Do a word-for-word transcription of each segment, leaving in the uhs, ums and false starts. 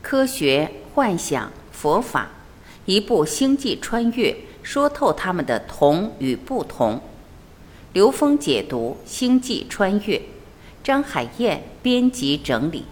科学、幻想、佛法，一部星际穿越，说透他们的同与不同。刘峰解读《星际穿越》，张海燕编辑整理。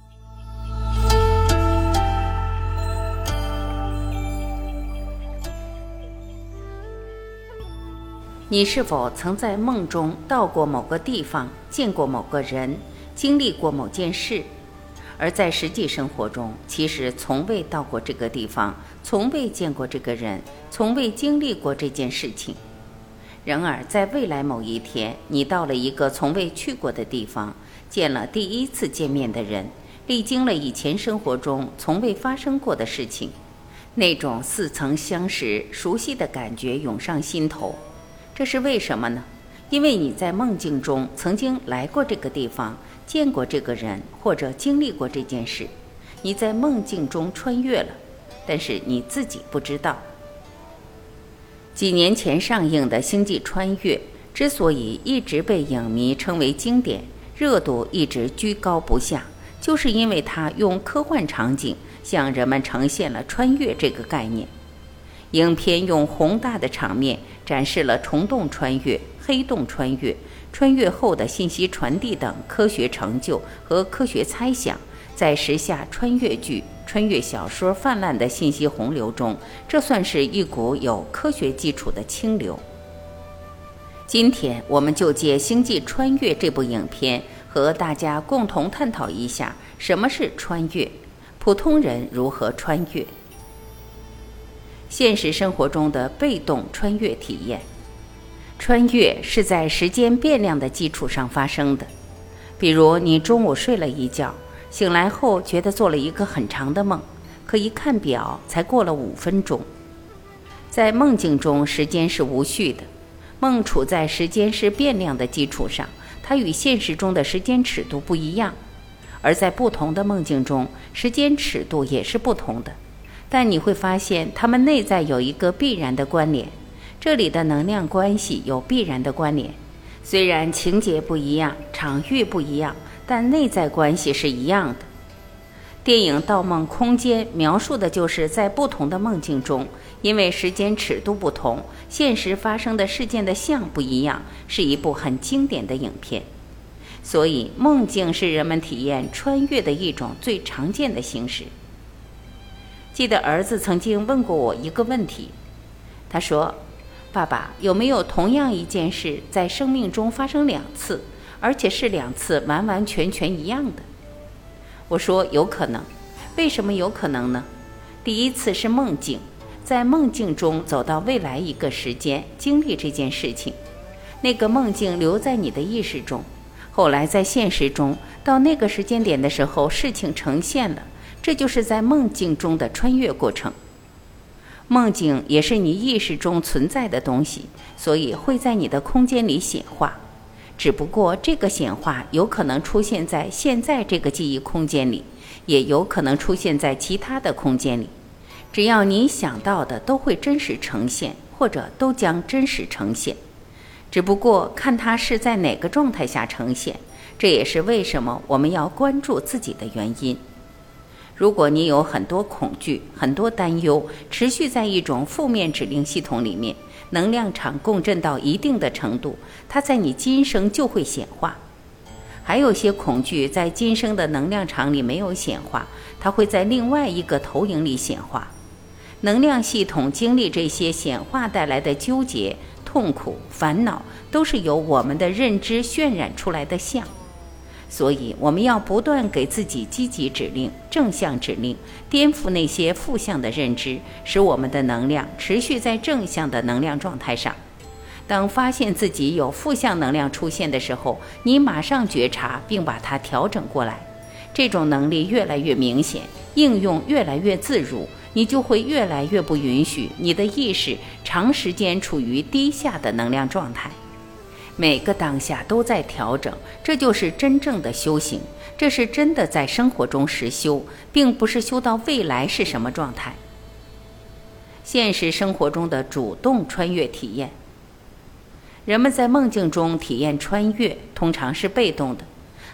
你是否曾在梦中到过某个地方，见过某个人，经历过某件事？而在实际生活中，其实从未到过这个地方，从未见过这个人，从未经历过这件事情。然而在未来某一天，你到了一个从未去过的地方，见了第一次见面的人，历经了以前生活中从未发生过的事情，那种似曾相识、熟悉的感觉涌上心头。这是为什么呢？因为你在梦境中曾经来过这个地方，见过这个人，或者经历过这件事。你在梦境中穿越了，但是你自己不知道。几年前上映的《星际穿越》之所以一直被影迷称为经典，热度一直居高不下，就是因为它用科幻场景向人们呈现了穿越这个概念。影片用宏大的场面展示了虫洞穿越、黑洞穿越、穿越后的信息传递等科学成就和科学猜想，在时下穿越剧、穿越小说泛滥的信息洪流中，这算是一股有科学基础的清流。今天我们就借《星际穿越》这部影片，和大家共同探讨一下什么是穿越，普通人如何穿越。现实生活中的被动穿越体验。穿越是在时间变量的基础上发生的，比如你中午睡了一觉，醒来后觉得做了一个很长的梦，可一看表才过了五分钟。在梦境中，时间是无序的，梦处在时间是变量的基础上，它与现实中的时间尺度不一样，而在不同的梦境中，时间尺度也是不同的，但你会发现它们内在有一个必然的关联。这里的能量关系有必然的关联，虽然情节不一样，场域不一样，但内在关系是一样的。电影《盗梦空间》描述的就是在不同的梦境中，因为时间尺度不同，现实发生的事件的像不一样，是一部很经典的影片。所以梦境是人们体验穿越的一种最常见的形式。记得儿子曾经问过我一个问题，他说：爸爸，有没有同样一件事在生命中发生两次，而且是两次完完全全一样的？我说有可能。为什么有可能呢？第一次是梦境，在梦境中走到未来一个时间，经历这件事情，那个梦境留在你的意识中，后来在现实中到那个时间点的时候，事情呈现了，这就是在梦境中的穿越过程。梦境也是你意识中存在的东西，所以会在你的空间里显化，只不过这个显化有可能出现在现在这个记忆空间里，也有可能出现在其他的空间里。只要你想到的都会真实呈现，或者都将真实呈现，只不过看它是在哪个状态下呈现，这也是为什么我们要关注自己的原因。如果你有很多恐惧、很多担忧，持续在一种负面指令系统里面，能量场共振到一定的程度，它在你今生就会显化。还有些恐惧在今生的能量场里没有显化，它会在另外一个投影里显化。能量系统经历这些显化带来的纠结、痛苦、烦恼，都是由我们的认知渲染出来的像。所以我们要不断给自己积极指令、正向指令，颠覆那些负向的认知，使我们的能量持续在正向的能量状态上。当发现自己有负向能量出现的时候，你马上觉察并把它调整过来。这种能力越来越明显，应用越来越自如，你就会越来越不允许你的意识长时间处于低下的能量状态。每个当下都在调整，这就是真正的修行，这是真的在生活中实修，并不是修到未来是什么状态。现实生活中的主动穿越体验，人们在梦境中体验穿越，通常是被动的，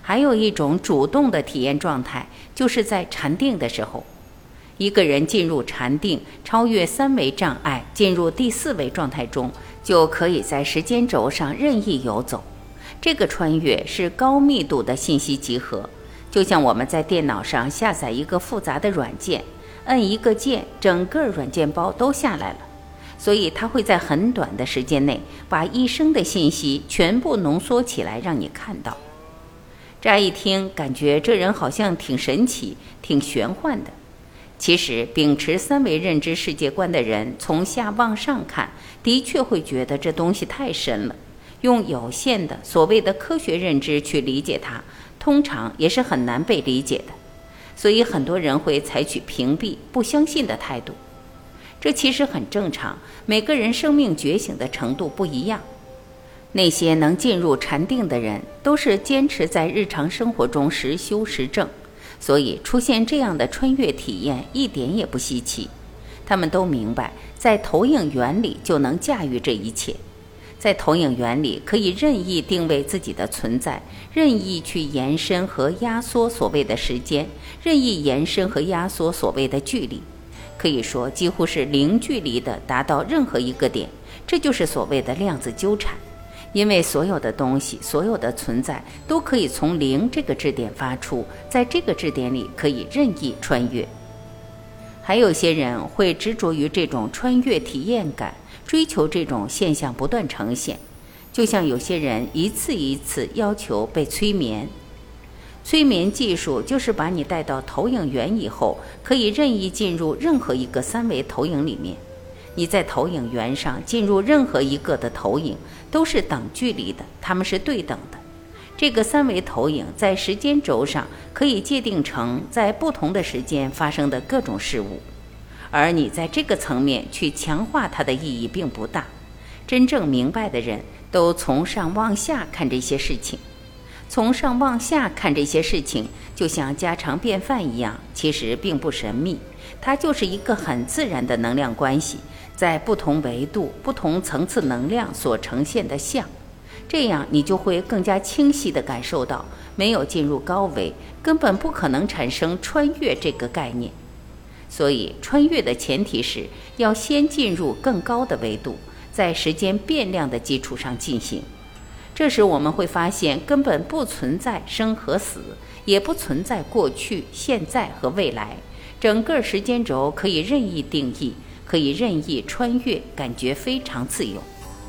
还有一种主动的体验状态，就是在禅定的时候，一个人进入禅定，超越三维障碍，进入第四维状态中，就可以在时间轴上任意游走。这个穿越是高密度的信息集合，就像我们在电脑上下载一个复杂的软件，摁一个键，整个软件包都下来了。所以它会在很短的时间内把一生的信息全部浓缩起来让你看到。乍一听感觉这人好像挺神奇挺玄幻的，其实秉持三维认知世界观的人从下往上看，的确会觉得这东西太深了，用有限的所谓的科学认知去理解它，通常也是很难被理解的。所以很多人会采取屏蔽不相信的态度，这其实很正常，每个人生命觉醒的程度不一样。那些能进入禅定的人，都是坚持在日常生活中实修实证，所以出现这样的穿越体验一点也不稀奇。他们都明白，在投影原理就能驾驭这一切。在投影原理可以任意定位自己的存在，任意去延伸和压缩所谓的时间，任意延伸和压缩所谓的距离，可以说几乎是零距离的达到任何一个点，这就是所谓的量子纠缠。因为所有的东西，所有的存在都可以从零这个质点发出，在这个质点里可以任意穿越。还有些人会执着于这种穿越体验感，追求这种现象不断呈现，就像有些人一次一次要求被催眠。催眠技术就是把你带到投影源以后，可以任意进入任何一个三维投影里面。你在投影源上进入任何一个的投影都是等距离的，它们是对等的。这个三维投影在时间轴上可以界定成在不同的时间发生的各种事物，而你在这个层面去强化它的意义并不大。真正明白的人都从上往下看这些事情，从上往下看这些事情就像家常便饭一样，其实并不神秘，它就是一个很自然的能量关系，在不同维度不同层次能量所呈现的像。这样你就会更加清晰地感受到，没有进入高维根本不可能产生穿越这个概念。所以穿越的前提是要先进入更高的维度，在时间变量的基础上进行。这时我们会发现根本不存在生和死，也不存在过去、现在和未来，整个时间轴可以任意定义，可以任意穿越，感觉非常自由。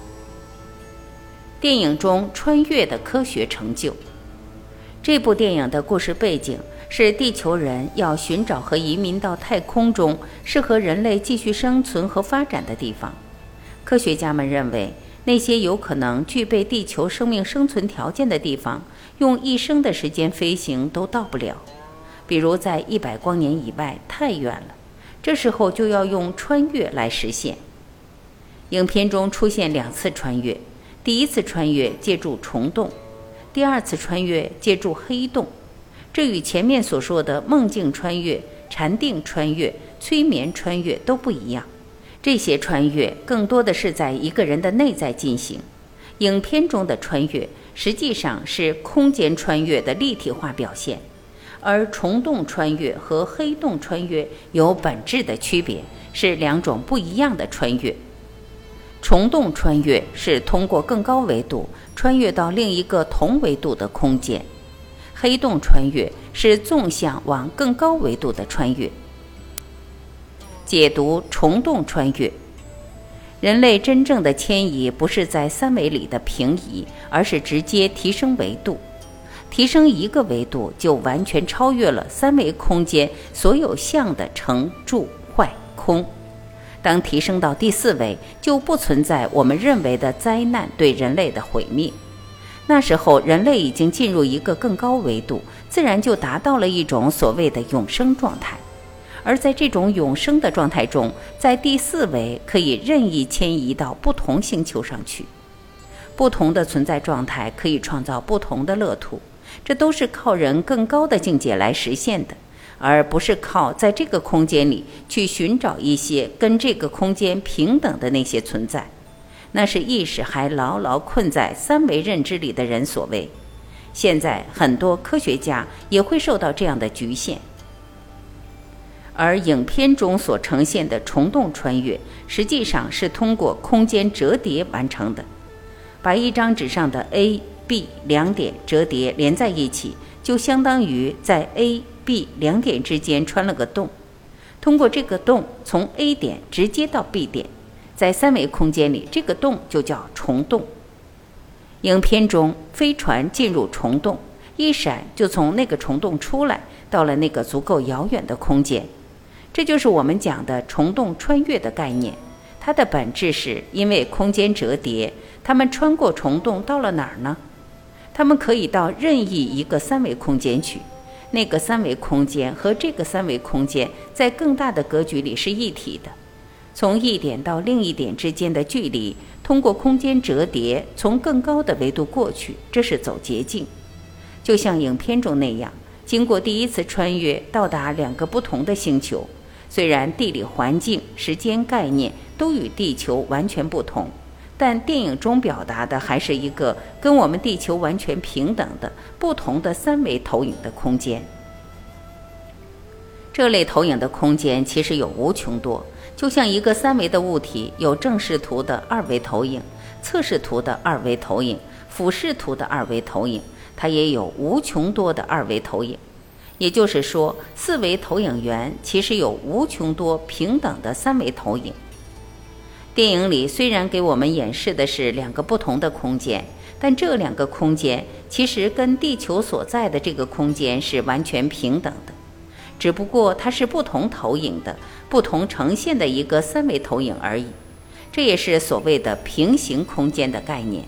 电影中穿越的科学成就。这部电影的故事背景是地球人要寻找和移民到太空中适合人类继续生存和发展的地方。科学家们认为，那些有可能具备地球生命生存条件的地方，用一生的时间飞行都到不了。比如在一百光年以外，太远了，这时候就要用穿越来实现。影片中出现两次穿越，第一次穿越借助虫洞，第二次穿越借助黑洞。这与前面所说的梦境穿越、禅定穿越、催眠穿越都不一样。这些穿越更多的是在一个人的内在进行。影片中的穿越实际上是空间穿越的立体化表现，而虫洞穿越和黑洞穿越有本质的区别，是两种不一样的穿越。虫洞穿越是通过更高维度穿越到另一个同维度的空间，黑洞穿越是纵向往更高维度的穿越。解读虫洞穿越，人类真正的迁移不是在三维里的平移，而是直接提升维度。提升一个维度就完全超越了三维空间所有相的成、住、坏、空。当提升到第四维，就不存在我们认为的灾难对人类的毁灭。那时候人类已经进入一个更高维度，自然就达到了一种所谓的永生状态。而在这种永生的状态中，在第四维可以任意迁移到不同星球上去。不同的存在状态可以创造不同的乐土，这都是靠人更高的境界来实现的，而不是靠在这个空间里去寻找一些跟这个空间平等的那些存在。那是意识还牢牢困在三维认知里的人所为。 现在很多科学家也会受到这样的局限。而影片中所呈现的虫洞穿越，实际上是通过空间折叠完成的。把一张纸上的 A、B 两点折叠连在一起，就相当于在 A、B 两点之间穿了个洞。通过这个洞，从 A 点直接到 B 点，在三维空间里，这个洞就叫虫洞。影片中，飞船进入虫洞，一闪就从那个虫洞出来，到了那个足够遥远的空间。这就是我们讲的虫洞穿越的概念。它的本质是因为空间折叠，它们穿过虫洞到了哪儿呢？它们可以到任意一个三维空间去，那个三维空间和这个三维空间在更大的格局里是一体的。从一点到另一点之间的距离，通过空间折叠从更高的维度过去，这是走捷径。就像影片中那样，经过第一次穿越到达两个不同的星球，虽然地理环境、时间概念都与地球完全不同，但电影中表达的还是一个跟我们地球完全平等的不同的三维投影的空间。这类投影的空间其实有无穷多，就像一个三维的物体有正视图的二维投影、侧视图的二维投影、俯视图的二维投影，它也有无穷多的二维投影。也就是说，四维投影源其实有无穷多平等的三维投影。电影里虽然给我们演示的是两个不同的空间，但这两个空间其实跟地球所在的这个空间是完全平等的，只不过它是不同投影的、不同呈现的一个三维投影而已。这也是所谓的平行空间的概念。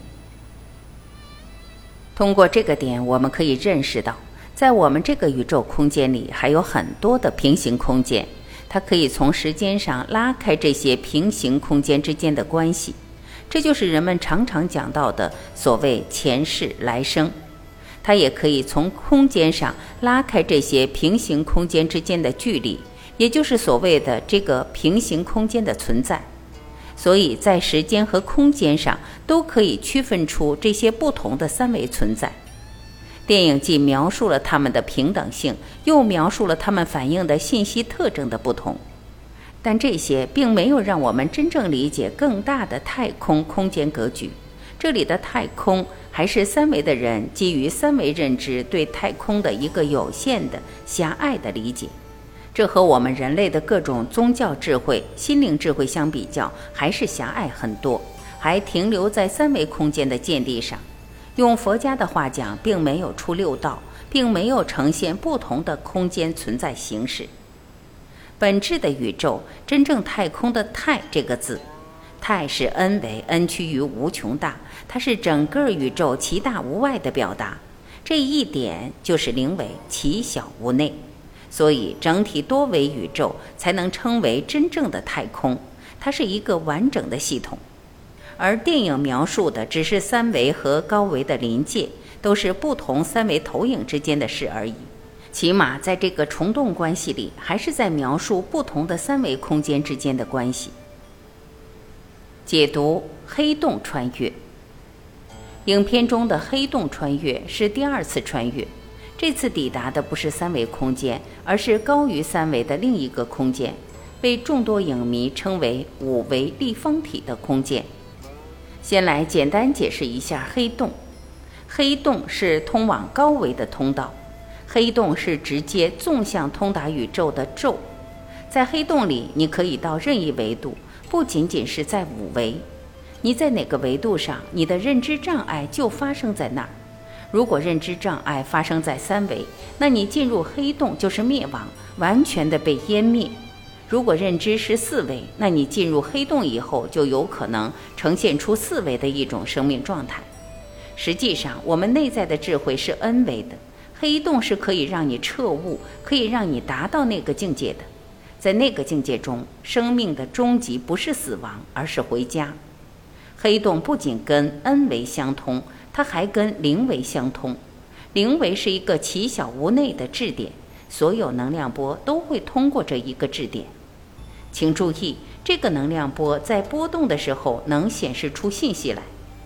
通过这个点，我们可以认识到，在我们这个宇宙空间里还有很多的平行空间，它可以从时间上拉开这些平行空间之间的关系。这就是人们常常讲到的所谓前世来生。它也可以从空间上拉开这些平行空间之间的距离，也就是所谓的这个平行空间的存在。所以在时间和空间上都可以区分出这些不同的三维存在。电影既描述了它们的平等性，又描述了它们反映的信息特征的不同，但这些并没有让我们真正理解更大的太空空间格局。这里的太空还是三维的人基于三维认知对太空的一个有限的狭隘的理解，这和我们人类的各种宗教智慧、心灵智慧相比较，还是狭隘很多，还停留在三维空间的见地上。用佛家的话讲，并没有出六道，并没有呈现不同的空间存在形式。本质的宇宙，真正太空的太这个字，太是 n 为 n 趋于无穷大，它是整个宇宙其大无外的表达。这一点就是名为其小无内，所以整体多维宇宙才能称为真正的太空，它是一个完整的系统。而电影描述的只是三维和高维的临界，都是不同三维投影之间的事而已。起码在这个虫洞关系里，还是在描述不同的三维空间之间的关系。解读黑洞穿越。影片中的黑洞穿越是第二次穿越，这次抵达的不是三维空间，而是高于三维的另一个空间，被众多影迷称为五维立方体的空间。先来简单解释一下黑洞。黑洞是通往高维的通道，黑洞是直接纵向通达宇宙的宙。在黑洞里，你可以到任意维度，不仅仅是在五维。你在哪个维度上，你的认知障碍就发生在那儿。如果认知障碍发生在三维，那你进入黑洞就是灭亡，完全的被湮灭。如果认知是四维，那你进入黑洞以后，就有可能呈现出四维的一种生命状态。实际上，我们内在的智慧是 n 维的，黑洞是可以让你彻悟，可以让你达到那个境界的。在那个境界中，生命的终极不是死亡，而是回家。黑洞不仅跟 n 维相通，它还跟零维相通。零维是一个其小无内的质点，所有能量波都会通过这一个质点。请注意，这个能量波在波动的时候能显示出信息来。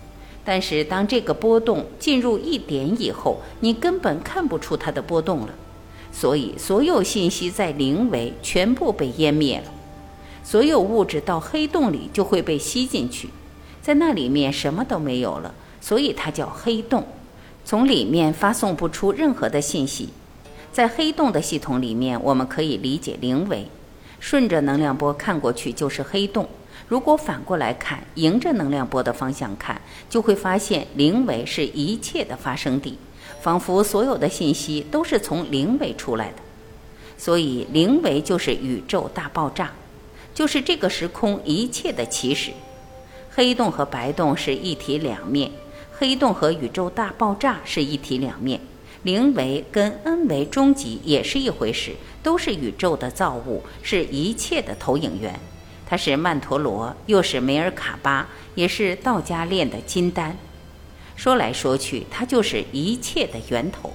但是当这个波动进入一点以后，你根本看不出它的波动了。所以所有信息在零维全部被湮灭了，所有物质到黑洞里就会被吸进去，在那里面什么都没有了，所以它叫黑洞，从里面发送不出任何的信息。在黑洞的系统里面，我们可以理解零维，顺着能量波看过去就是黑洞，如果反过来看，迎着能量波的方向看，就会发现零维是一切的发生地，仿佛所有的信息都是从零维出来的。所以零维就是宇宙大爆炸，就是这个时空一切的起始。黑洞和白洞是一体两面，黑洞和宇宙大爆炸是一体两面，零维跟 N 维终极也是一回事，都是宇宙的造物，是一切的投影源。它是曼陀罗，又是梅尔卡巴，也是道家炼的金丹。说来说去，它就是一切的源头。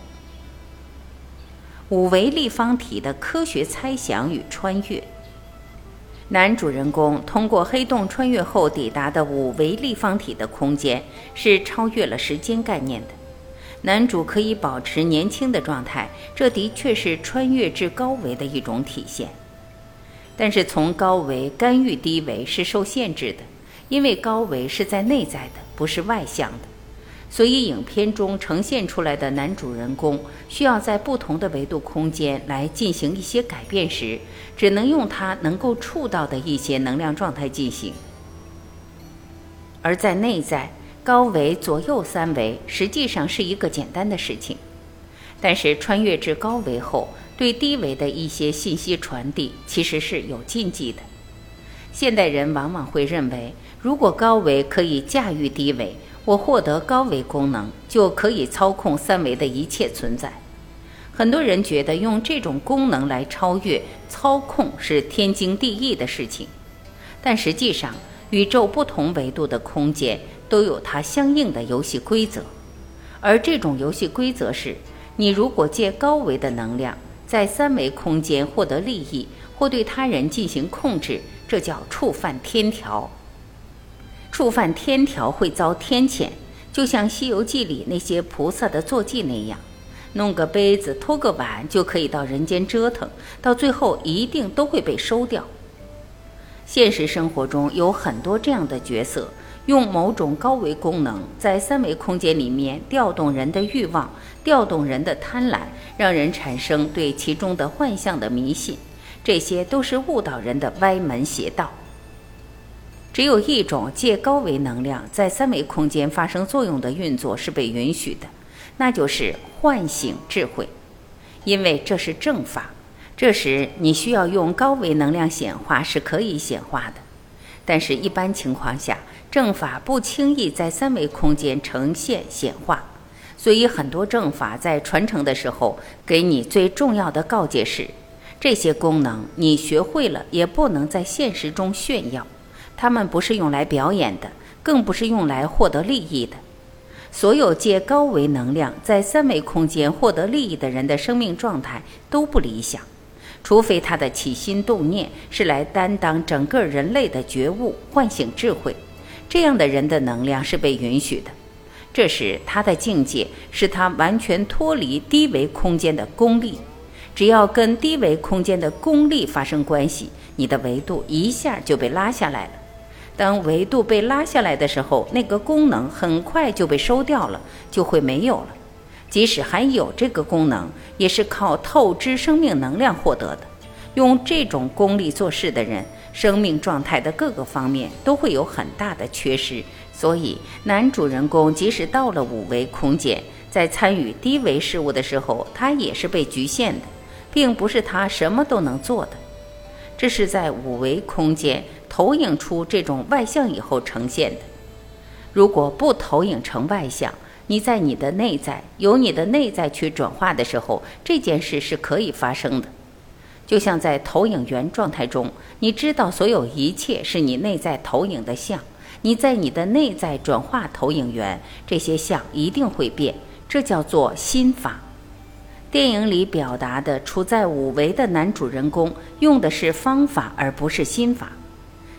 五维立方体的科学猜想与穿越。男主人公通过黑洞穿越后抵达的五维立方体的空间，是超越了时间概念的。男主可以保持年轻的状态，这的确是穿越至高维的一种体现。但是从高维干预低维是受限制的，因为高维是在内在的，不是外向的。所以影片中呈现出来的男主人公需要在不同的维度空间来进行一些改变时，只能用他能够触到的一些能量状态进行。而在内在高维左右三维实际上是一个简单的事情，但是穿越至高维后，对低维的一些信息传递其实是有禁忌的。现代人往往会认为，如果高维可以驾驭低维，我获得高维功能，就可以操控三维的一切存在。很多人觉得用这种功能来超越、操控是天经地义的事情，但实际上，宇宙不同维度的空间都有它相应的游戏规则，而这种游戏规则是，你如果借高维的能量，在三维空间获得利益，或对他人进行控制，这叫触犯天条。触犯天条会遭天谴，就像《西游记》里那些菩萨的坐骑那样，弄个杯子拖个碗就可以到人间折腾，到最后一定都会被收掉。现实生活中有很多这样的角色，用某种高维功能在三维空间里面调动人的欲望，调动人的贪婪，让人产生对其中的幻象的迷信，这些都是误导人的歪门邪道。只有一种借高维能量在三维空间发生作用的运作是被允许的，那就是唤醒智慧，因为这是正法。这时你需要用高维能量显化是可以显化的，但是一般情况下，正法不轻易在三维空间呈现显化，所以很多正法在传承的时候，给你最重要的告诫是，这些功能你学会了也不能在现实中炫耀，它们不是用来表演的，更不是用来获得利益的。所有借高维能量在三维空间获得利益的人的生命状态都不理想，除非他的起心动念是来担当整个人类的觉悟，唤醒智慧，这样的人的能量是被允许的。这时他的境界是他完全脱离低维空间的功利，只要跟低维空间的功利发生关系，你的维度一下就被拉下来了。当维度被拉下来的时候，那个功能很快就被收掉了，就会没有了。即使还有这个功能，也是靠透支生命能量获得的。用这种功利做事的人，生命状态的各个方面都会有很大的缺失。所以男主人公即使到了五维空间，在参与低维事物的时候，他也是被局限的，并不是他什么都能做的。这是在五维空间投影出这种外象以后呈现的。如果不投影成外象，你在你的内在由你的内在去转化的时候，这件事是可以发生的。就像在投影源状态中，你知道所有一切是你内在投影的像，你在你的内在转化投影源，这些像一定会变，这叫做心法。电影里表达的处在五维的男主人公用的是方法而不是心法。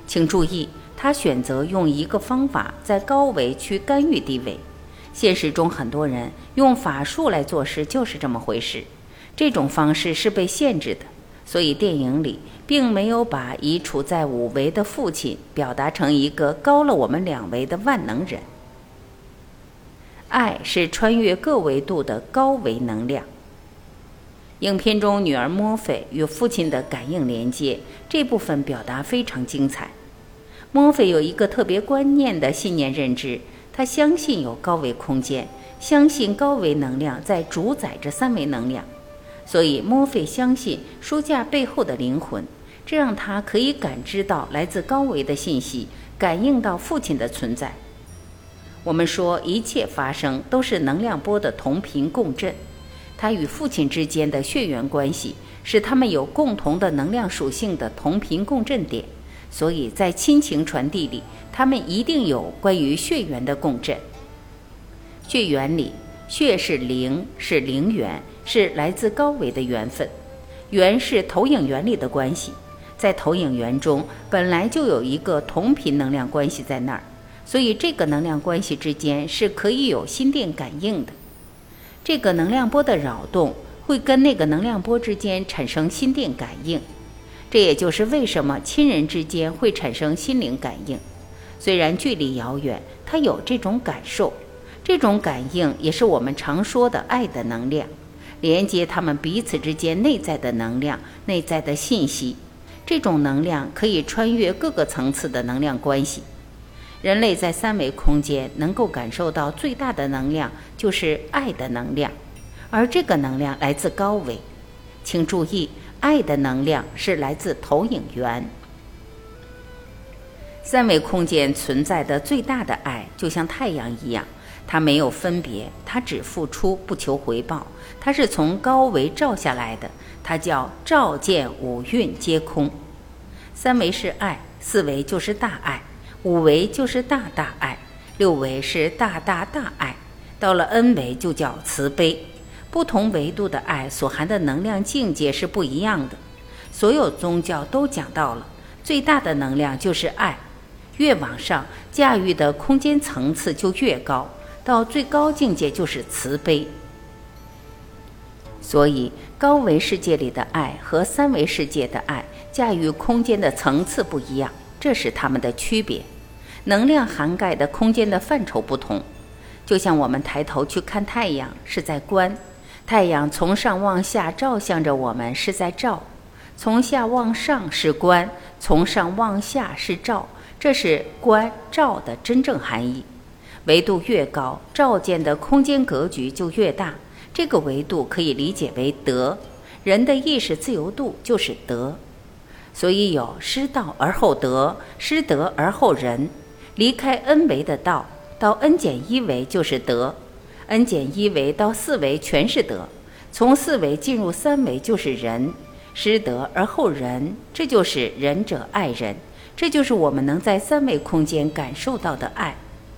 请注意，他选择用一个方法在高维去干预低维。现实中很多人用法术来做事就是这么回事，这种方式是被限制的，所以电影里并没有把已处在五维的父亲表达成一个高了我们两维的万能人。爱是穿越各维度的高维能量。影片中女儿墨菲与父亲的感应连接，这部分表达非常精彩。墨菲有一个特别观念的信念认知，他相信有高维空间，相信高维能量在主宰着三维能量，所以墨菲相信书架背后的灵魂，这让他可以感知到来自高维的信息，感应到父亲的存在。我们说一切发生都是能量波的同频共振，他与父亲之间的血缘关系使他们有共同的能量属性的同频共振点，所以在亲情传递里，他们一定有关于血缘的共振。血缘里，血是灵，是灵缘，是来自高维的缘分。缘是投影原理的关系，在投影源中本来就有一个同频能量关系在那儿，所以这个能量关系之间是可以有心电感应的。这个能量波的扰动会跟那个能量波之间产生心电感应，这也就是为什么亲人之间会产生心灵感应。虽然距离遥远，他有这种感受，这种感应也是我们常说的爱的能量，连接他们彼此之间内在的能量、内在的信息。这种能量可以穿越各个层次的能量关系。人类在三维空间能够感受到最大的能量就是爱的能量，而这个能量来自高维。请注意，爱的能量是来自投影源。三维空间存在的最大的爱就像太阳一样，它没有分别，它只付出不求回报，它是从高维照下来的，它叫照见五蕴皆空。三维是爱，四维就是大爱，五维就是大大爱，六维是大大大爱，到了 N 维就叫慈悲。不同维度的爱所含的能量境界是不一样的。所有宗教都讲到了，最大的能量就是爱，越往上驾驭的空间层次就越高，到最高境界就是慈悲。所以高维世界里的爱和三维世界的爱驾驭空间的层次不一样，这是它们的区别。能量涵盖的空间的范畴不同，就像我们抬头去看太阳是在观，太阳从上往下照向着我们是在照，从下往上是观，从上往下是照，这是观照的真正含义。维度越高，照见的空间格局就越大，这个维度可以理解为德，人的意识自由度就是德。所以有失道而后德，失德而后仁。离开 N 维的道，到 N 减一维就是德， N 减一维到四维全是德，从四维进入三维就是仁，失德而后仁，这就是仁者爱人，这就是我们能在三维空间感受到的爱。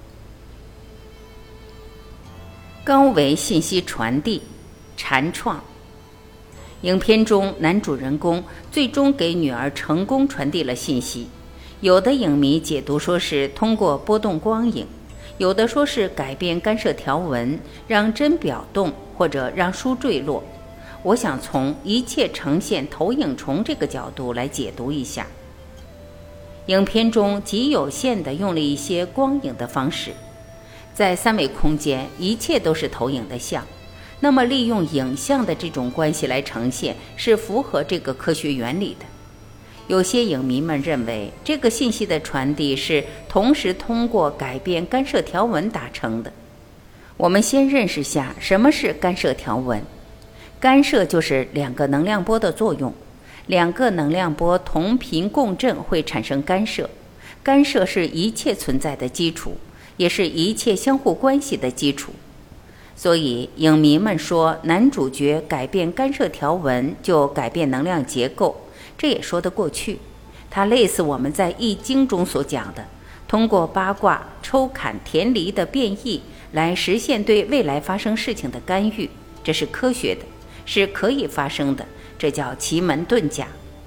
高维信息传递，禅创。影片中男主人公最终给女儿成功传递了信息，有的影迷解读说是通过波动光影，有的说是改变干涉条文，让针表动或者让书坠落。我想从一切呈现投影虫这个角度来解读一下。影片中极有限地用了一些光影的方式，在三维空间一切都是投影的像，那么利用影像的这种关系来呈现是符合这个科学原理的。有些影迷们认为这个信息的传递是同时通过改变干涉条文达成的。我们先认识下什么是干涉条文。干涉就是两个能量波的作用，两个能量波同频共振会产生干涉，干涉是一切存在的基础，也是一切相互关系的基础。所以影迷们说男主角改变干涉条文就改变能量结构，这也说得过去。它类似我们在易经中所讲的，通过八卦、抽坎、填离的变异来实现对未来发生事情的干预，这是科学的，是可以发生的，这叫奇门遁甲。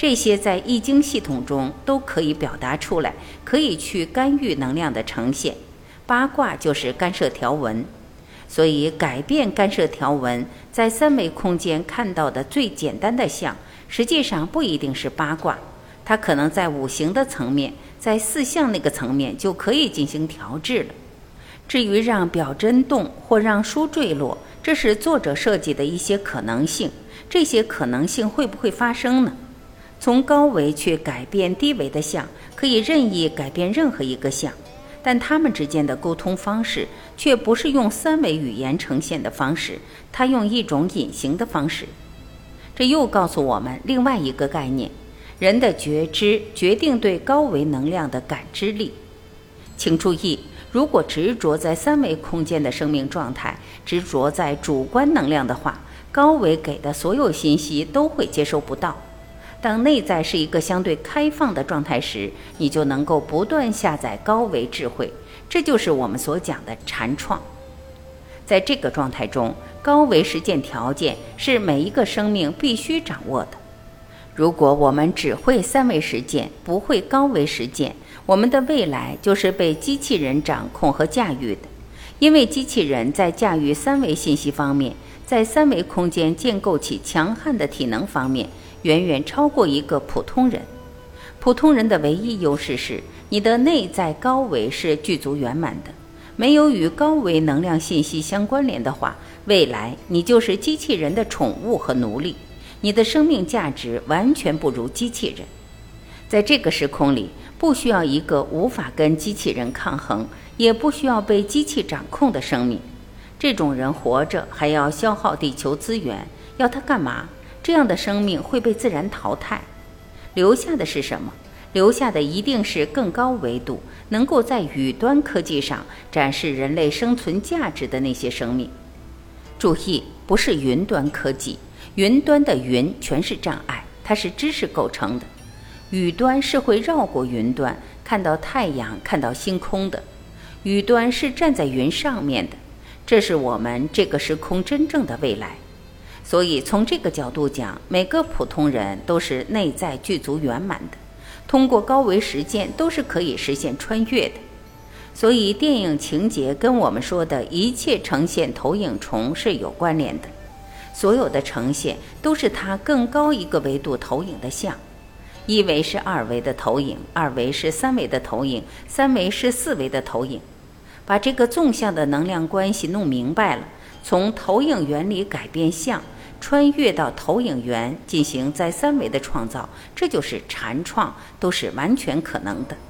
这些在易经系统中都可以表达出来，可以去干预能量的呈现。八卦就是干涉条纹，所以改变干涉条纹，在三维空间看到的最简单的象，实际上不一定是八卦，它可能在五行的层面，在四象那个层面就可以进行调制了。至于让表针动或让书坠落，这是作者设计的一些可能性，这些可能性会不会发生呢？从高维去改变低维的象，可以任意改变任何一个象，但它们之间的沟通方式却不是用三维语言呈现的方式，它用一种隐形的方式。这又告诉我们另外一个概念，人的觉知决定对高维能量的感知力。请注意，如果执着在三维空间的生命状态，执着在主观能量的话，高维给的所有信息都会接收不到。当内在是一个相对开放的状态时，你就能够不断下载高维智慧，这就是我们所讲的禅创。在这个状态中，高维实践条件是每一个生命必须掌握的。如果我们只会三维实践，不会高维实践，我们的未来就是被机器人掌控和驾驭的。因为机器人在驾驭三维信息方面，在三维空间建构起强悍的体能方面，远远超过一个普通人。普通人的唯一优势是，你的内在高维是具足圆满的。没有与高维能量信息相关联的话，未来你就是机器人的宠物和奴隶，你的生命价值完全不如机器人。在这个时空里，不需要一个无法跟机器人抗衡，也不需要被机器掌控的生命。这种人活着还要消耗地球资源，要他干嘛？这样的生命会被自然淘汰。留下的是什么？留下的一定是更高维度，能够在宇端科技上展示人类生存价值的那些生命。注意，不是云端科技，云端的云全是障碍，它是知识构成的。宇端是会绕过云端，看到太阳，看到星空的。宇端是站在云上面的，这是我们这个时空真正的未来。所以从这个角度讲，每个普通人都是内在具足圆满的，通过高维实践都是可以实现穿越的。所以电影情节跟我们说的一切呈现投影重是有关联的，所有的呈现都是它更高一个维度投影的像。一维是二维的投影，二维是三维的投影，三维是四维的投影。把这个纵向的能量关系弄明白了，从投影原理改变相，穿越到投影源进行在三维的创造，这就是禅创，都是完全可能的。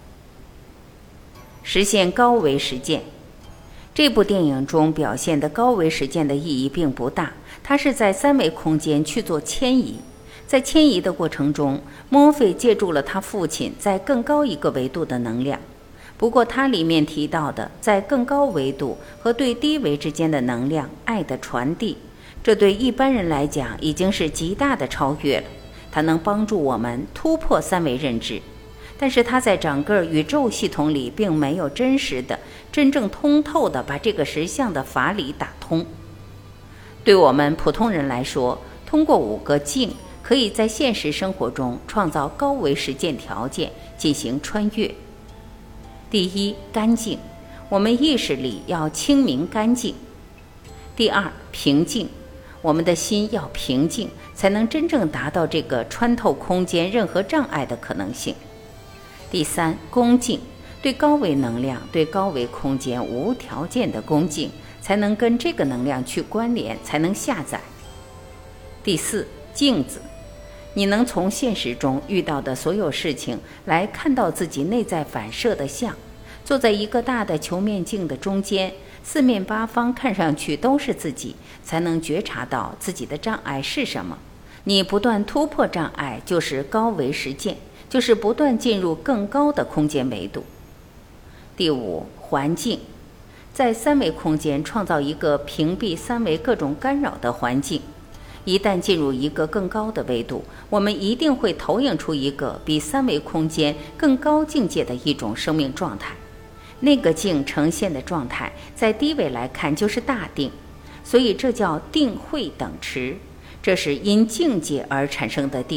实现高维实践，这部电影中表现的高维实践的意义并不大，它是在三维空间去做迁移。在迁移的过程中，墨菲借助了他父亲在更高一个维度的能量。不过它里面提到的在更高维度和对低维之间的能量爱的传递，这对一般人来讲已经是极大的超越了，它能帮助我们突破三维认知。但是它在整个宇宙系统里并没有真实的真正通透的把这个实相的法理打通。对我们普通人来说，通过五个境可以在现实生活中创造高维实践条件，进行穿越。第一，干净，我们意识里要清明干净。第二，平静，我们的心要平静，才能真正达到这个穿透空间任何障碍的可能性。第三，恭敬，对高维能量，对高维空间无条件的恭敬，才能跟这个能量去关联，才能下载。第四，镜子，你能从现实中遇到的所有事情来看到自己内在反射的像，坐在一个大的球面镜的中间，四面八方看上去都是自己，才能觉察到自己的障碍是什么。你不断突破障碍，就是高维实践，就是不断进入更高的空间维度。第五，环境，在三维空间创造一个屏蔽三维各种干扰的环境。一旦进入一个更高的维度，我们一定会投影出一个比三维空间更高境界的一种生命状态。那个境呈现的状态，在低维来看就是大定，所以这叫定慧等持，这是因境界而产生的定，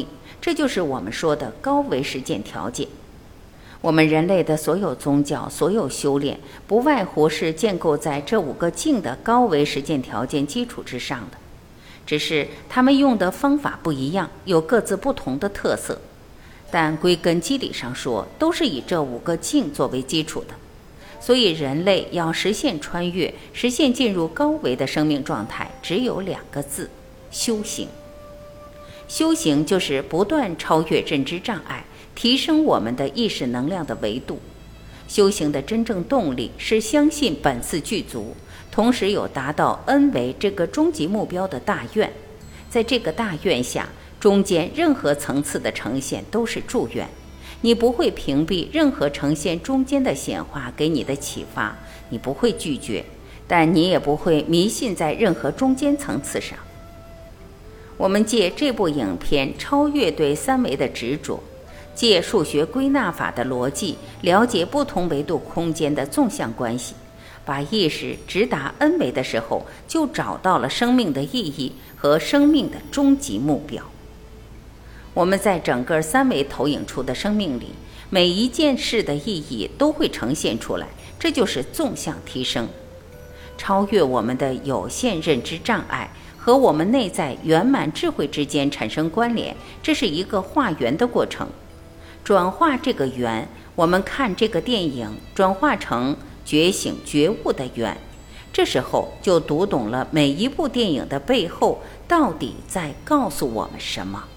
这就是我们说的高维实践条件。我们人类的所有宗教、所有修炼，不外乎是建构在这五个境的高维实践条件基础之上的，只是他们用的方法不一样，有各自不同的特色，但归根基理上说，都是以这五个境作为基础的。所以人类要实现穿越，实现进入高维的生命状态，只有两个字：修行。修行就是不断超越认知障碍，提升我们的意识能量的维度。修行的真正动力是相信本自具足，同时有达到 N 维这个终极目标的大愿。在这个大愿下，中间任何层次的呈现都是助愿，你不会屏蔽任何呈现中间的显化给你的启发，你不会拒绝，但你也不会迷信在任何中间层次上。我们借这部影片超越对三维的执着，借数学归纳法的逻辑了解不同维度空间的纵向关系，把意识直达 N 维的时候，就找到了生命的意义和生命的终极目标。我们在整个三维投影出的生命里，每一件事的意义都会呈现出来，这就是纵向提升，超越我们的有限认知障碍，和我们内在圆满智慧之间产生关联，这是一个化圆的过程。转化这个圆，我们看这个电影转化成觉醒觉悟的圆，这时候就读懂了每一部电影的背后到底在告诉我们什么。